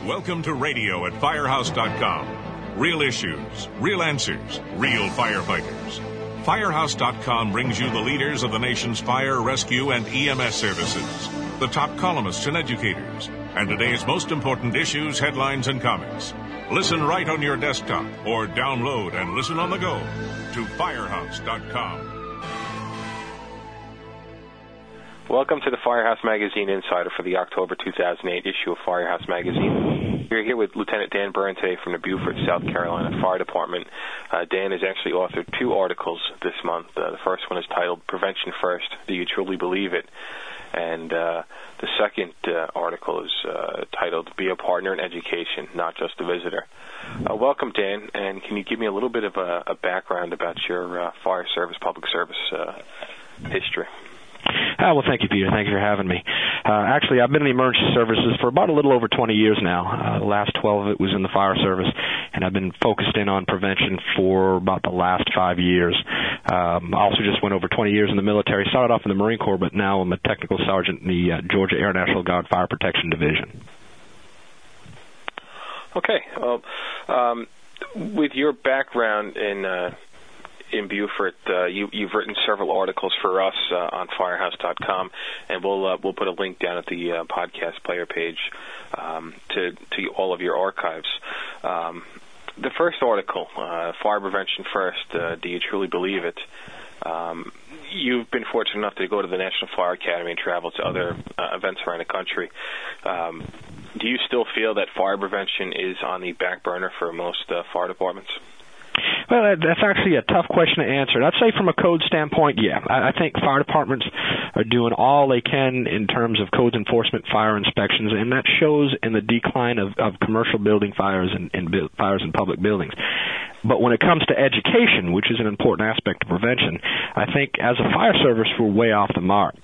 Welcome to radio at Firehouse.com. Real issues, real answers, real firefighters. Firehouse.com brings you the leaders of the nation's fire, rescue, and EMS services, the top columnists and educators, and today's most important issues, headlines, and comics. Listen right on your desktop or download and listen on the go to Firehouse.com. Welcome to the Firehouse Magazine Insider for the October 2008 issue of Firehouse Magazine. We're here with Lieutenant Dan Byrne today from the Beaufort, South Carolina Fire Department. Dan has actually authored two articles this month. The first one is titled Prevention First, Do You Truly Believe It? And the second article is titled Be a Partner in Education, Not Just a Visitor. Welcome, Dan, and can you give me a little bit of a background about your fire service, public service history? Well, thank you, Peter. Thank you for having me. Actually, I've been in the emergency services for about a little over 20 years now. The last 12 of it was in the fire service, and I've been focused in on prevention for about the last 5 years. I also just went over 20 years in the military. Started off in the Marine Corps, but now I'm a technical sergeant in the Georgia Air National Guard Fire Protection Division. Okay. Well, with your background in Beaufort, you've written several articles for us on Firehouse.com, and we'll put a link down at the podcast player page to all of your archives. The first article, Fire Prevention First, Do You Truly Believe It? You've been fortunate enough to go to the National Fire Academy and travel to other events around the country. Do you still feel that fire prevention is on the back burner for most fire departments? Well, that's actually a tough question to answer. I'd say from a code standpoint, yeah. I think fire departments are doing all they can in terms of codes enforcement, fire inspections, and that shows in the decline of commercial building fires and fires in public buildings. But when it comes to education, which is an important aspect of prevention, I think as a fire service, we're way off the mark.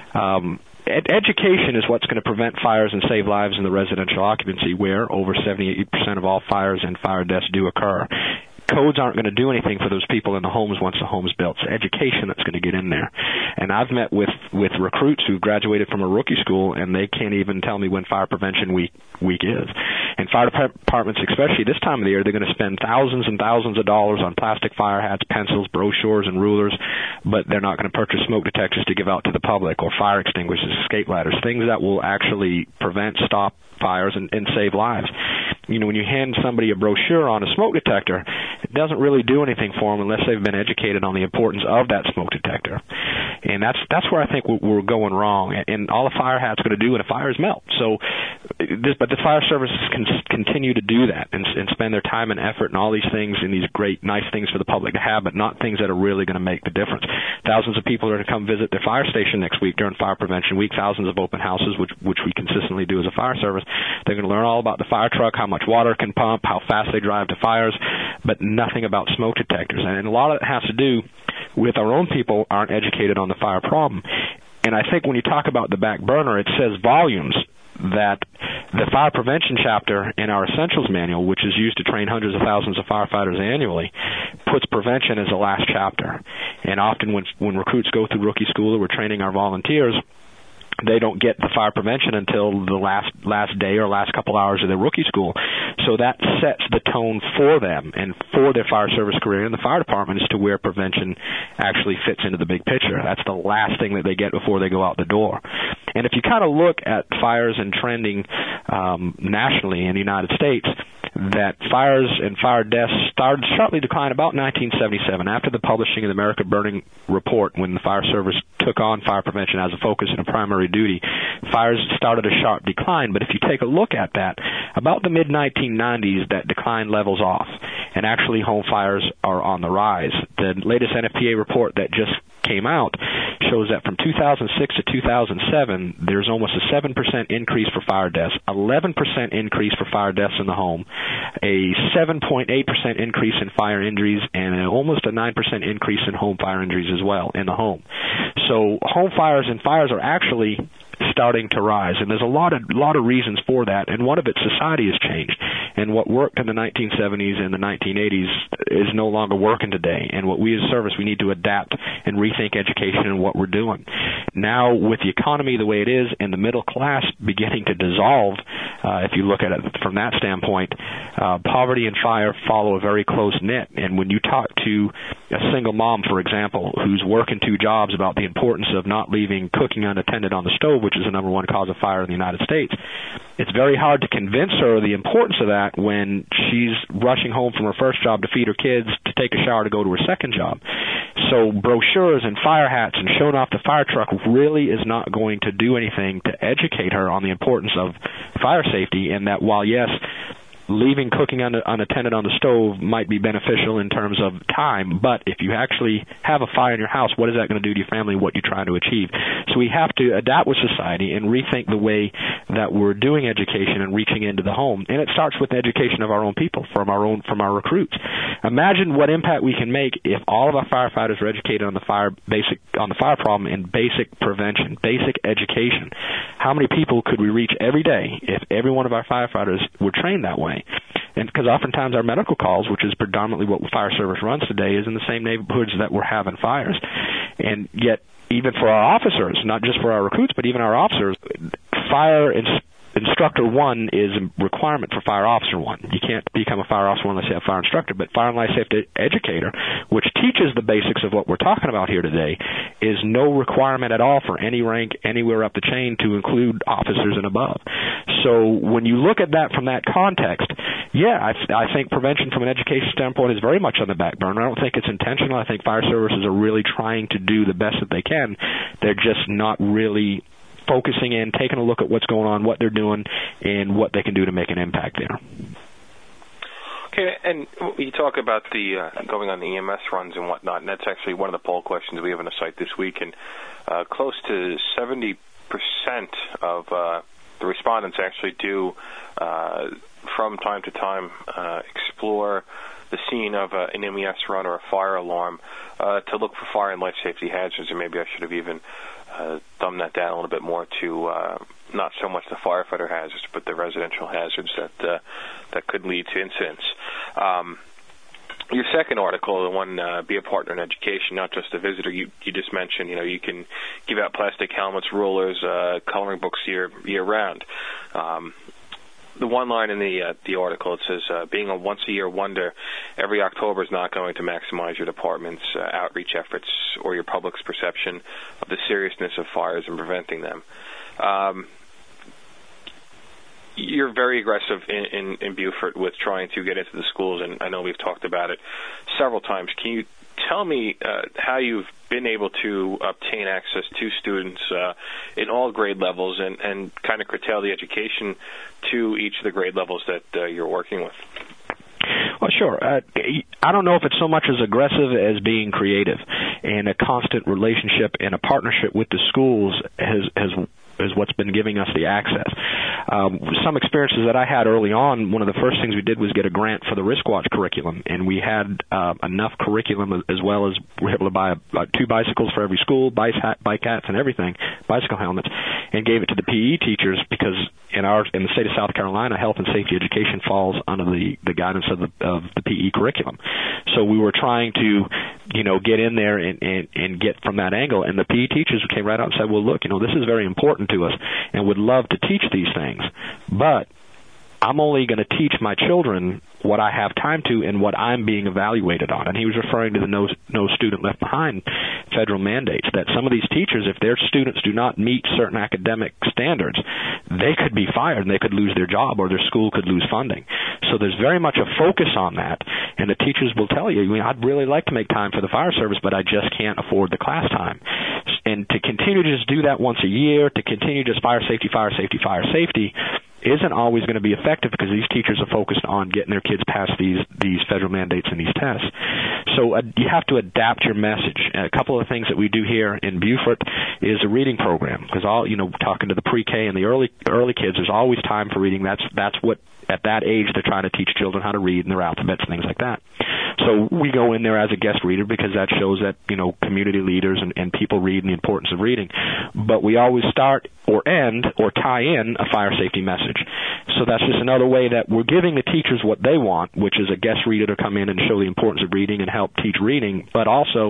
Education is what's going to prevent fires and save lives in the residential occupancy, where over 78% of all fires and fire deaths do occur. Codes aren't going to do anything for those people in the homes once the home's built. It's education that's going to get in there. And I've met with recruits who graduated from a rookie school, and they can't even tell me when Fire Prevention Week is. And fire departments, especially this time of the year, they're going to spend thousands and thousands of dollars on plastic fire hats, pencils, brochures, and rulers, but they're not going to purchase smoke detectors to give out to the public, or fire extinguishers, escape ladders, things that will actually prevent, stop fires, and save lives. You know, when you hand somebody a brochure on a smoke detector, it doesn't really do anything for them unless they've been educated on the importance of that smoke detector. And that's where I think we're going wrong. And all a fire hat's going to do when a fire is melt. But the fire services can continue to do that and spend their time and effort and all these things and these great, nice things for the public to have, but not things that are really going to make the difference. Thousands of people are going to come visit their fire station next week during Fire Prevention Week. Thousands of open houses, which we consistently do as a fire service. They're going to learn all about the fire truck, how much water it can pump, how fast they drive to fires, but nothing about smoke detectors. And a lot of it has to do with our own people aren't educated on the fire problem. And I think when you talk about the back burner, it says volumes that the fire prevention chapter in our essentials manual, which is used to train hundreds of thousands of firefighters annually, puts prevention as the last chapter. And often when recruits go through rookie school or we're training our volunteers, they don't get the fire prevention until the last day or last couple hours of their rookie school. So that sets the tone for them and for their fire service career in the fire department as to where prevention actually fits into the big picture. That's the last thing that they get before they go out the door. And if you kind of look at fires and trending nationally in the United States, that fires and fire deaths started sharply decline about 1977 after the publishing of the America Burning Report, when the fire service took on fire prevention as a focus and a primary duty. Fires started a sharp decline, but if you take a look at that, about the mid-1990s, that decline levels off, and actually home fires are on the rise. The latest NFPA report that just came out shows that from 2006 to 2007, there's almost a 7% increase for fire deaths, 11% increase for fire deaths in the home, a 7.8% increase in fire injuries, and almost a 9% increase in home fire injuries as well in the home. So home fires and fires are actually starting to rise, and there's a lot of reasons for that, and one of it, society has changed, and what worked in the 1970s and the 1980s is no longer working today, and what we as a service, we need to adapt and rethink education and what we're doing. Now, with the economy the way it is and the middle class beginning to dissolve, if you look at it from that standpoint, poverty and fire follow a very close knit. And when you talk to a single mom, for example, who's working 2 jobs about the importance of not leaving cooking unattended on the stove, which is the number 1 cause of fire in the United States, it's very hard to convince her the importance of that when she's rushing home from her first job to feed her kids, to take a shower, to go to her second job. So brochures and fire hats and showing off the fire truck really is not going to do anything to educate her on the importance of fire safety, and that while, yes, leaving cooking unattended on the stove might be beneficial in terms of time, but if you actually have a fire in your house, what is that going to do to your family, what you're trying to achieve? So we have to adapt with society and rethink the way that we're doing education and reaching into the home. And it starts with education of our own people, from our recruits. Imagine what impact we can make if all of our firefighters are educated on the fire problem and basic prevention, basic education. How many people could we reach every day if every one of our firefighters were trained that way? And because oftentimes our medical calls, which is predominantly what fire service runs today, is in the same neighborhoods that we're having fires. And yet, even for our officers, not just for our recruits, but even our officers, fire instructor 1 is a requirement for fire officer 1. You can't become a fire officer unless you have fire instructor, but fire and life safety educator, which teaches the basics of what we're talking about here today, is no requirement at all for any rank anywhere up the chain to include officers and above. So when you look at that from that context, yeah, I think prevention from an education standpoint is very much on the back burner. I don't think it's intentional. I think fire services are really trying to do the best that they can. They're just not really focusing in, taking a look at what's going on, what they're doing, and what they can do to make an impact there. Okay, and you talk about the going on the EMS runs and whatnot, and that's actually one of the poll questions we have on the site this week, and close to 70% of the respondents actually do, from time to time, explore the scene of an MES run or a fire alarm to look for fire and life safety hazards, and maybe I should have even dumb that down a little bit more to not so much the firefighter hazards, but the residential hazards that could lead to incidents. Your second article, the one, Be a Partner in Education, not just a visitor, you just mentioned, you can give out plastic helmets, rulers, coloring books year round. The one line in the article, it says, being a once-a-year wonder, every October is not going to maximize your department's outreach efforts or your public's perception of the seriousness of fires and preventing them. You're very aggressive in Beaufort with trying to get into the schools, and I know we've talked about it several times. Can you tell me how you've been able to obtain access to students in all grade levels and kind of curtail the education to each of the grade levels that you're working with? Well, sure. I don't know if it's so much as aggressive as being creative, and a constant relationship and a partnership with the schools is what's been giving us the access. Some experiences that I had early on, one of the first things we did was get a grant for the Riskwatch curriculum, and we had enough curriculum as well as we were able to buy 2 bicycles for every school, bike hats and everything, bicycle helmets, and gave it to the PE teachers because in the state of South Carolina, health and safety education falls under the guidance of the PE curriculum. So we were trying to, get in there and get from that angle. And the PE teachers came right out and said, well, look, this is very important to us and would love to teach these things. But I'm only going to teach my children what I have time to and what I'm being evaluated on. And he was referring to the No Student Left Behind federal mandates, that some of these teachers, if their students do not meet certain academic standards, they could be fired and they could lose their job or their school could lose funding. So there's very much a focus on that. And the teachers will tell you, I'd really like to make time for the fire service, but I just can't afford the class time. And to continue to just do that once a year, to continue just fire safety, isn't always going to be effective because these teachers are focused on getting their kids past these federal mandates and these tests. So you have to adapt your message. A couple of things that we do here in Beaufort is a reading program because talking to the pre-K and the early kids, there's always time for reading. That's what at that age they're trying to teach children how to read and their alphabets and things like that. So we go in there as a guest reader because that shows that community leaders and people read and the importance of reading. But we always start or end or tie in a fire safety message. So that's just another way that we're giving the teachers what they want, which is a guest reader to come in and show the importance of reading and help teach reading, but also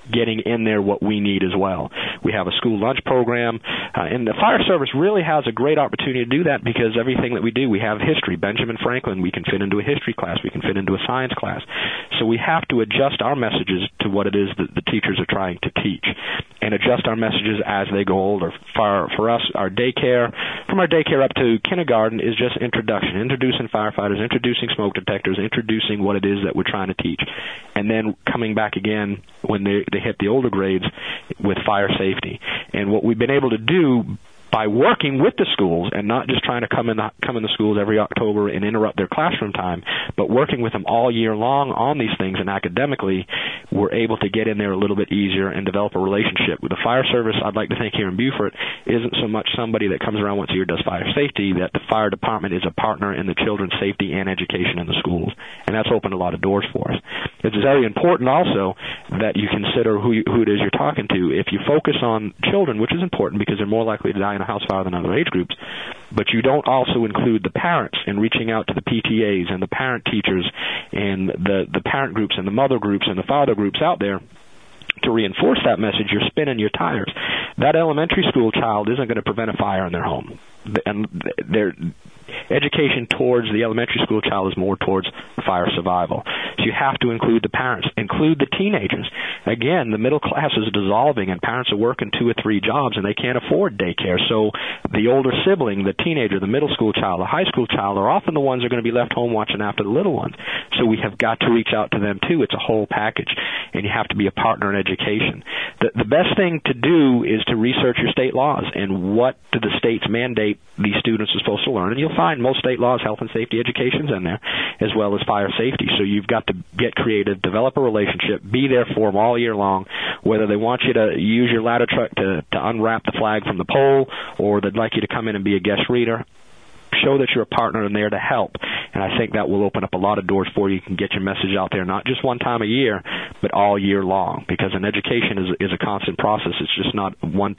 getting in there what we need as well. We have a school lunch program, and the fire service really has a great opportunity to do that because everything that we do, we have history. Benjamin Franklin, we can fit into a history class, we can fit into a science class. So we have to adjust our messages to what it is that the teachers are trying to teach and adjust our messages as they go older. For us, our daycare, from our daycare up to kindergarten is just introduction, introducing firefighters, introducing smoke detectors, introducing what it is that we're trying to teach, and then coming back again when they hit the older grades with fire safety. And what we've been able to do by working with the schools and not just trying to come in the schools every October and interrupt their classroom time, but working with them all year long on these things, and academically, we're able to get in there a little bit easier and develop a relationship. With the fire service, I'd like to think here in Beaufort, isn't so much somebody that comes around once a year does fire safety, that the fire department is a partner in the children's safety and education in the schools. And that's opened a lot of doors for us. It's very important also that you consider who it is you're talking to. If you focus on children, which is important because they're more likely to die in a house fire than other age groups, but you don't also include the parents in reaching out to the PTAs and the parent teachers and the parent groups and the mother groups and the father groups out there to reinforce that message, you're spinning your tires. That elementary school child isn't going to prevent a fire in their home. And their education towards the elementary school child is more towards fire survival. So you have to include the parents, include the teenagers. Again, the middle class is dissolving and parents are working 2 or 3 jobs and they can't afford daycare. So the older sibling, the teenager, the middle school child, the high school child are often the ones that are going to be left home watching after the little ones. So we have got to reach out to them too. It's a whole package, and you have to be a partner in education. The best thing to do is to research your state laws and what do the states mandate these students are supposed to learn. And you'll find most state laws, health and safety education's in there, as well as fire safety. So you've got to get creative, develop a relationship, be there for them all year long, whether they want you to use your ladder truck to unwrap the flag from the pole or they'd like you to come in and be a guest reader. Show that you're a partner and there to help. And I think that will open up a lot of doors for you. You can get your message out there, not just one time a year, but all year long. Because an education is a constant process. It's just not one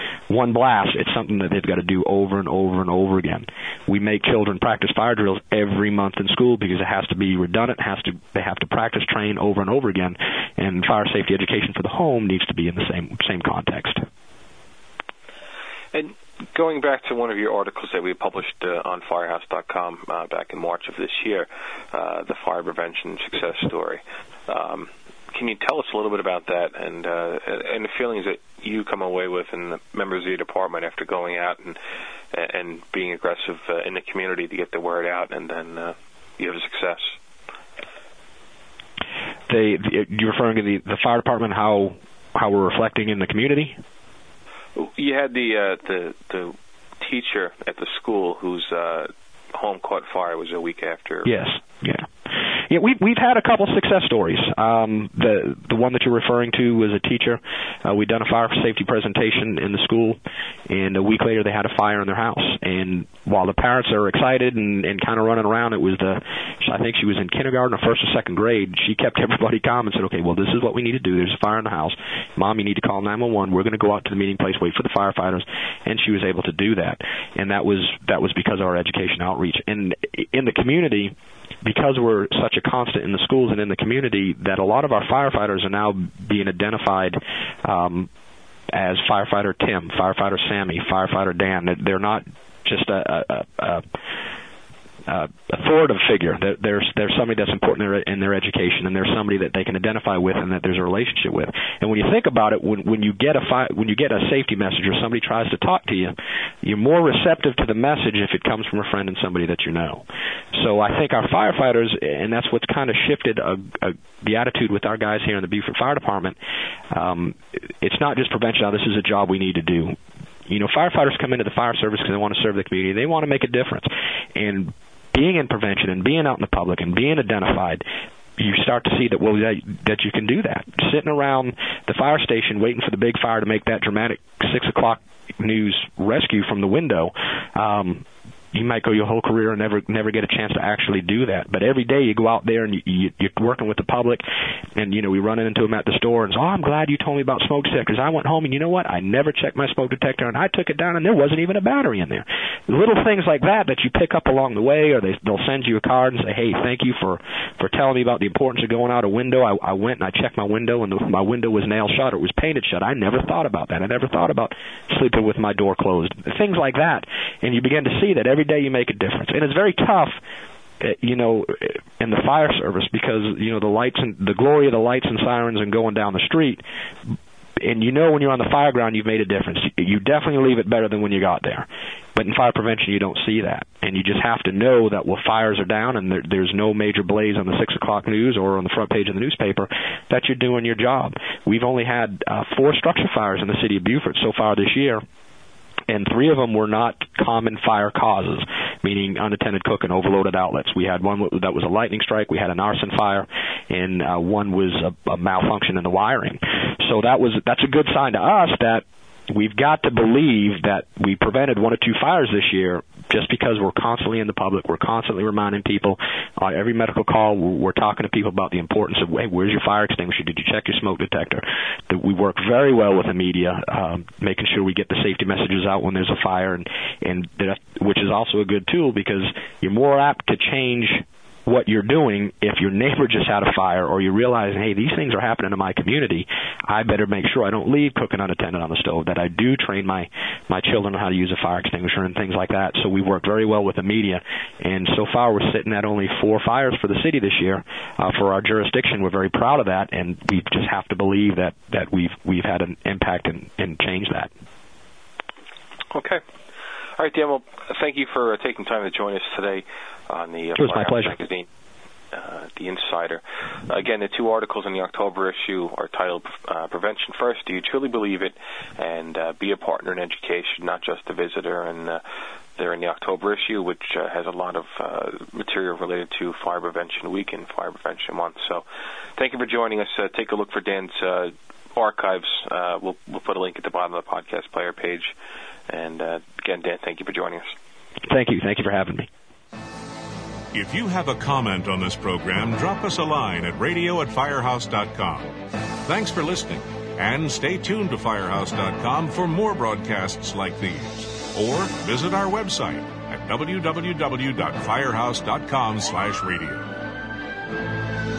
blast. It's something that they've got to do over and over and over again. We make children practice fire drills every month in school because it has to be redundant. They have to practice, train over and over again. And fire safety education for the home needs to be in the same context. And going back to one of your articles that we published on Firehouse.com back in March of this year, the fire prevention success story, can you tell us a little bit about that and the feelings that you come away with and the members of your department after going out and being aggressive in the community to get the word out, and then you have success? You're referring to the fire department, how we're reflecting in the community? You had the teacher at the school whose home caught fire was a week after. Yes, yeah. Yeah, we've had a couple success stories. The one that you're referring to was a teacher. We'd done a fire safety presentation in the school, and a week later they had a fire in their house. And while the parents are excited and kind of running around, I think she was in kindergarten or first or second grade. She kept everybody calm and said, "Okay, well, this is what we need to do. There's a fire in the house. Mom, you need to call 911. We're going to go out to the meeting place, wait for the firefighters." And she was able to do that. And that was because of our education outreach. And in the community, because we're such a constant in the schools and in the community, that a lot of our firefighters are now being identified as Firefighter Tim, Firefighter Sammy, Firefighter Dan. They're not just a authoritative figure. There's somebody that's important in their education, and there's somebody that they can identify with and that there's a relationship with. And when you think about it, when you get a safety message or somebody tries to talk to you, you're more receptive to the message if it comes from a friend and somebody that you know. So I think our firefighters, and that's what's kind of shifted the attitude with our guys here in the Beaufort Fire Department. It's not just prevention. Now, this is a job we need to do. You know, firefighters come into the fire service because they want to serve the community. They want to make a difference. And being in prevention and being out in the public and being identified, you start to see that you can do that. Sitting around the fire station waiting for the big fire to make that dramatic 6 o'clock news rescue from the window, you might go your whole career and never get a chance to actually do that. But every day you go out there and you're working with the public, and we run into them at the store and say, I'm glad you told me about smoke detectors. I went home and you know what? I never checked my smoke detector, and I took it down and there wasn't even a battery in there. Little things like that you pick up along the way, or they'll send you a card and say, hey, thank you for telling me about the importance of going out a window. I went and I checked my window, and my window was nailed shut or it was painted shut. I never thought about that. I never thought about sleeping with my door closed. Things like that. And you begin to see that every day you make a difference. And it's very tough, in the fire service because, the lights and the glory of the lights and sirens and going down the street. And when you're on the fire ground, you've made a difference. You definitely leave it better than when you got there. But in fire prevention, you don't see that. And you just have to know that, fires are down and there's no major blaze on the 6 o'clock news or on the front page of the newspaper, that you're doing your job. We've only had 4 structure fires in the city of Beaufort so far this year, and 3 of them were not common fire causes, meaning unattended cooking, overloaded outlets. We had one that was a lightning strike, we had an arson fire, and one was a malfunction in the wiring. So that's a good sign to us that we've got to believe that we prevented 1 or 2 fires this year just because we're constantly in the public. We're constantly reminding people. Every medical call, we're talking to people about the importance of, hey, where's your fire extinguisher? Did you check your smoke detector? We work very well with the media, making sure we get the safety messages out when there's a fire, and which is also a good tool because you're more apt to change what you're doing if your neighbor just had a fire or you realize, hey, these things are happening in my community. I better make sure I don't leave cooking unattended on the stove, that I do train my children on how to use a fire extinguisher and things like that. So we work very well with the media, and so far we're sitting at only 4 fires for the city this year for our jurisdiction. We're very proud of that, and we just have to believe that we've had an impact and changed that. Okay. All right, Dan, well, thank you for taking time to join us today on the Firehouse magazine, The Insider. Again, the 2 articles in the October issue are titled Prevention First, Do You Truly Believe It? And Be a Partner in Education, Not Just a Visitor. And they're in the October issue, which has a lot of material related to Fire Prevention Week and Fire Prevention Month. So thank you for joining us. Take a look for Dan's archives. We'll put a link at the bottom of the podcast player page. And again, Dan, thank you for joining us. Thank you. Thank you for having me. If you have a comment on this program, drop us a line at radio@firehouse.com. Thanks for listening, and stay tuned to firehouse.com for more broadcasts like these. Or visit our website at www.firehouse.com/radio.